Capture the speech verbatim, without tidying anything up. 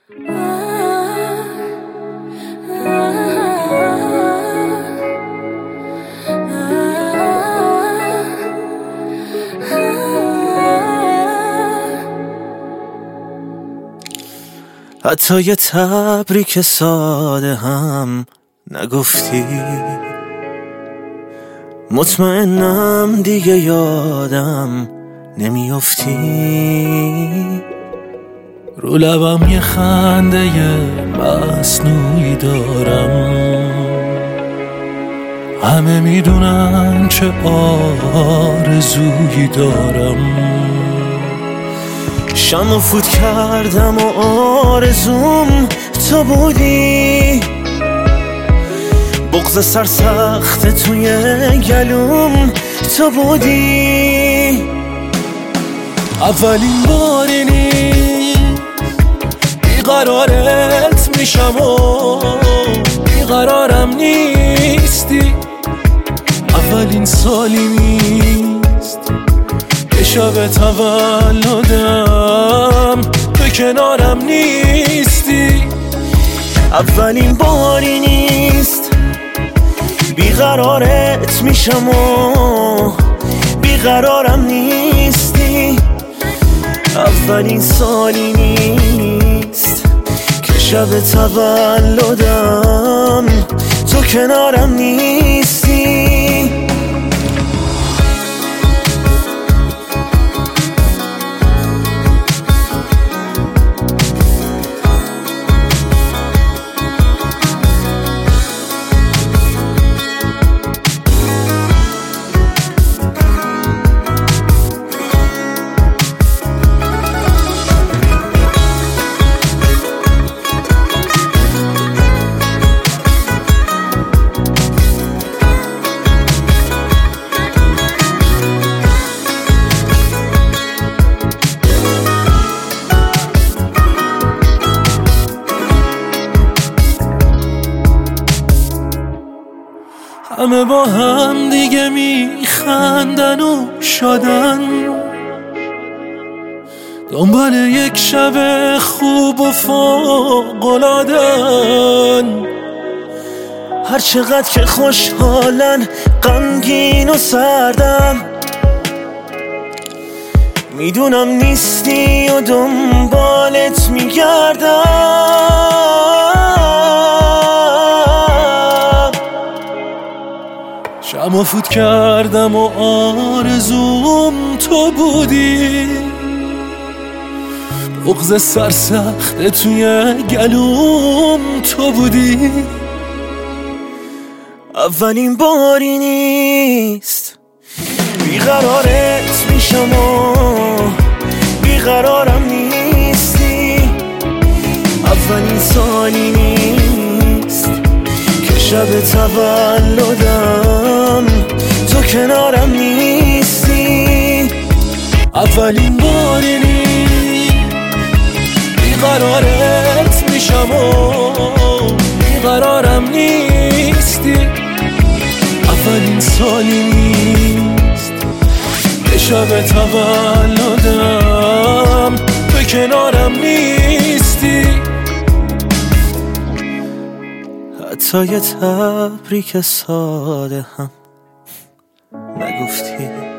حتی یه تبریک ساده هم نگفتی، مطمئنم دیگه یادم نمیافتی. رو لبم یه خنده مصنوعی دارم، همه میدونن چه آرزویی دارم. شمع فوت کردم و آرزوم تو بودی، بغض سرسخت توی گلوم تو بودی. اولین باری نیست بیقرارت میشم و بیقرارم نیستی. اولین سالی نیست که شب تولدم تو کنارم نیستی. اولین باری نیست بیقرارت میشم و بیقرارم نیستی. اولین سالی نیست که شب تولدم تو کنارم نیستی. همه با هم دیگه میخندن و شادن، دنبال یک شب خوب و فوق‌العاده‌ن. هر چقدر که خوشحالن غمگین و سردم، میدونم نیستی و دنبالت میگردم. شمع فوت کردم و آرزوم تو بودی، بغض سرسخت توی گلوم تو بودی. اولین باری نیست بیقرارت میشم و بیقرارم نیستی. اولین سالی نیست که شب تولدم تو کنارم نیستی. اولین باری نیست بیقرارت میشم و بیقرارم نیستی. اولین سالی نیست که شب تولدم تو کنارم نیستی. حتی یه تبریک ساده هم نگفتی.